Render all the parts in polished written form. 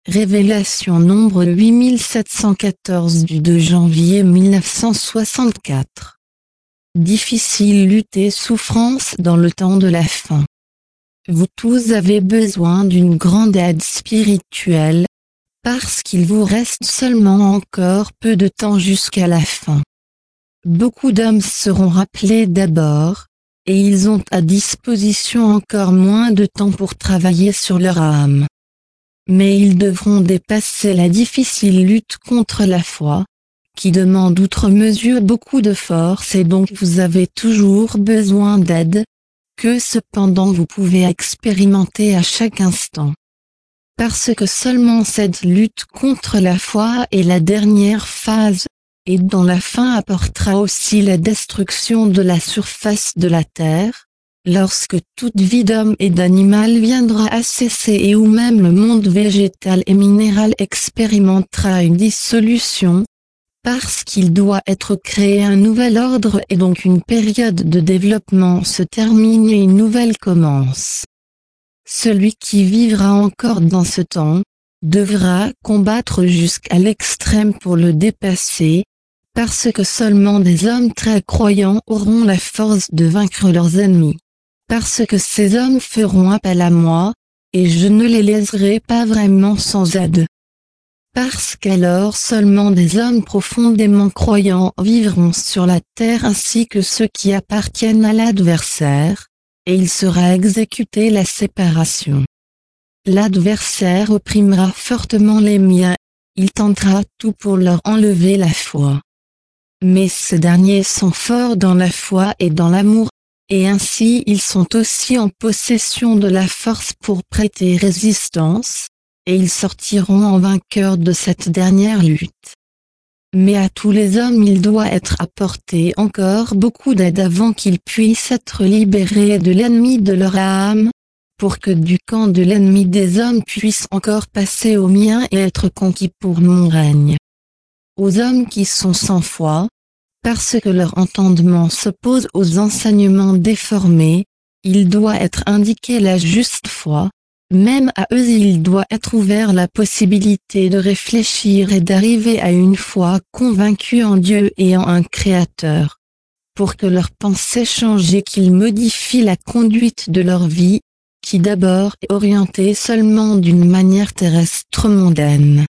Révélation nombre 8714 du 2 janvier 1964. Difficile lutte et souffrance dans le temps de la fin. Vous tous avez besoin d'une grande aide spirituelle, parce qu'il vous reste seulement encore peu de temps jusqu'à la fin. Beaucoup d'hommes seront rappelés d'abord, et ils ont à disposition encore moins de temps pour travailler sur leur âme. Mais ils devront dépasser la difficile lutte contre la foi, qui demande outre mesure beaucoup de force et donc vous avez toujours besoin d'aide, que cependant vous pouvez expérimenter à chaque instant. Parce que seulement cette lutte contre la foi est la dernière phase, et dont la fin apportera aussi la destruction de la surface de la terre, lorsque toute vie d'homme et d'animal viendra à cesser et où même le monde végétal et minéral expérimentera une dissolution, parce qu'il doit être créé un nouvel ordre et donc une période de développement se termine et une nouvelle commence. Celui qui vivra encore dans ce temps, devra combattre jusqu'à l'extrême pour le dépasser, parce que seulement des hommes très croyants auront la force de vaincre leurs ennemis. Parce que ces hommes feront appel à moi, et je ne les laisserai pas vraiment sans aide. Parce qu'alors seulement des hommes profondément croyants vivront sur la terre ainsi que ceux qui appartiennent à l'adversaire, et il sera exécuté la séparation. L'adversaire opprimera fortement les miens, il tentera tout pour leur enlever la foi. Mais ces derniers sont forts dans la foi et dans l'amour, et ainsi ils sont aussi en possession de la force pour prêter résistance, et ils sortiront en vainqueurs de cette dernière lutte. Mais à tous les hommes il doit être apporté encore beaucoup d'aide avant qu'ils puissent être libérés de l'ennemi de leur âme, pour que du camp de l'ennemi des hommes puisse encore passer au mien et être conquis pour mon règne. Aux hommes qui sont sans foi, parce que leur entendement s'oppose aux enseignements déformés, il doit être indiqué la juste foi, même à eux il doit être ouvert la possibilité de réfléchir et d'arriver à une foi convaincue en Dieu et en un Créateur, pour que leur pensée change et qu'ils modifient la conduite de leur vie, qui d'abord est orientée seulement d'une manière terrestre mondaine.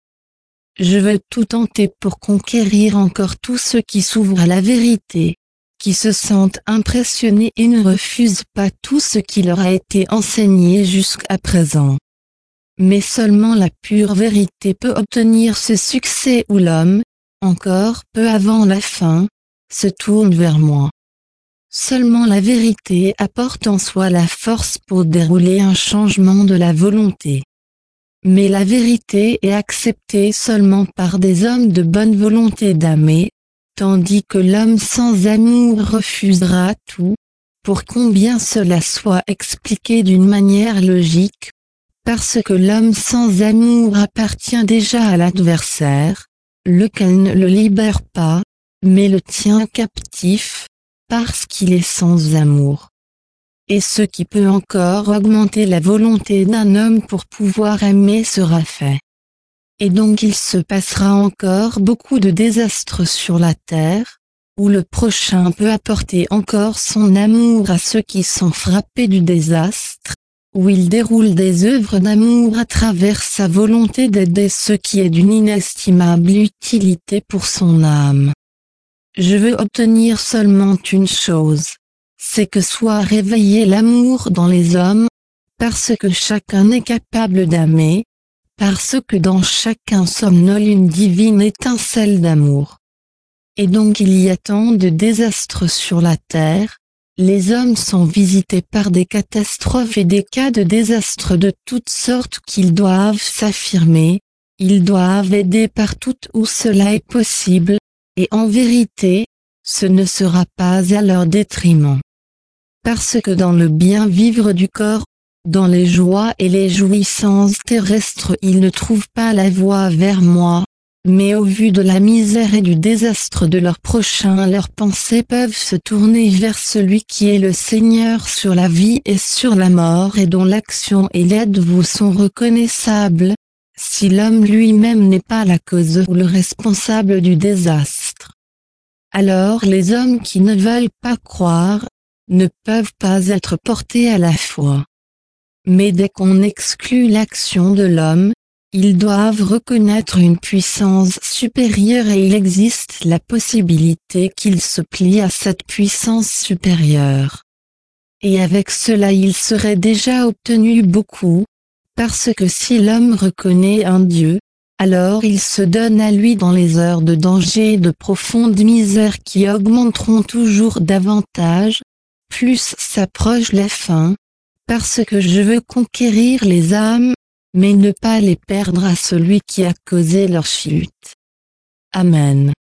Je veux tout tenter pour conquérir encore tous ceux qui s'ouvrent à la vérité, qui se sentent impressionnés et ne refusent pas tout ce qui leur a été enseigné jusqu'à présent. Mais seulement la pure vérité peut obtenir ce succès où l'homme, encore peu avant la fin, se tourne vers moi. Seulement la vérité apporte en soi la force pour dérouler un changement de la volonté. Mais la vérité est acceptée seulement par des hommes de bonne volonté d'aimer, tandis que l'homme sans amour refusera tout, pour combien cela soit expliqué d'une manière logique, parce que l'homme sans amour appartient déjà à l'adversaire, lequel ne le libère pas, mais le tient captif, parce qu'il est sans amour. Et ce qui peut encore augmenter la volonté d'un homme pour pouvoir aimer sera fait. Et donc il se passera encore beaucoup de désastres sur la terre, où le prochain peut apporter encore son amour à ceux qui sont frappés du désastre, où il déroule des œuvres d'amour à travers sa volonté d'aider ce qui est d'une inestimable utilité pour son âme. Je veux obtenir seulement une chose. C'est que soit réveillé l'amour dans les hommes, parce que chacun est capable d'aimer, parce que dans chacun somnole une divine étincelle d'amour. Et donc il y a tant de désastres sur la terre, les hommes sont visités par des catastrophes et des cas de désastres de toutes sortes qu'ils doivent s'affirmer, ils doivent aider partout où cela est possible, et en vérité, ce ne sera pas à leur détriment. Parce que dans le bien vivre du corps, dans les joies et les jouissances terrestres ils ne trouvent pas la voie vers moi, mais au vu de la misère et du désastre de leur prochain leurs pensées peuvent se tourner vers celui qui est le Seigneur sur la vie et sur la mort et dont l'action et l'aide vous sont reconnaissables, si l'homme lui-même n'est pas la cause ou le responsable du désastre. Alors les hommes qui ne veulent pas croire, ne peuvent pas être portés à la foi. Mais dès qu'on exclut l'action de l'homme, ils doivent reconnaître une puissance supérieure et il existe la possibilité qu'ils se plient à cette puissance supérieure. Et avec cela il serait déjà obtenu beaucoup, parce que si l'homme reconnaît un Dieu, alors il se donne à lui dans les heures de danger et de profonde misère qui augmenteront toujours davantage, plus s'approche la fin, parce que je veux conquérir les âmes, mais ne pas les perdre à celui qui a causé leur chute. Amen.